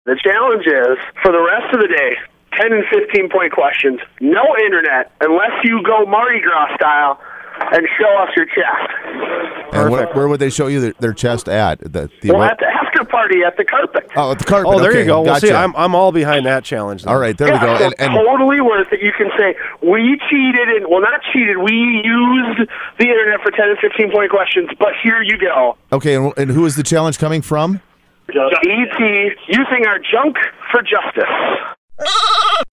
The challenge is, for the rest of the day, 10 and 15-point questions, no internet, unless you go Mardi Gras style and show us your chest. And where would they show you their chest at? At the after party at the carpet. Oh, at the carpet. Oh, there you go. Gotcha. Well, see, I'm all behind that challenge. Then. All right, there we go. So And totally worth it. You can say, we cheated, not cheated, we used the internet for 10 and 15-point questions, but here you go. Okay, and who is the challenge coming from? ET, using our junk for justice.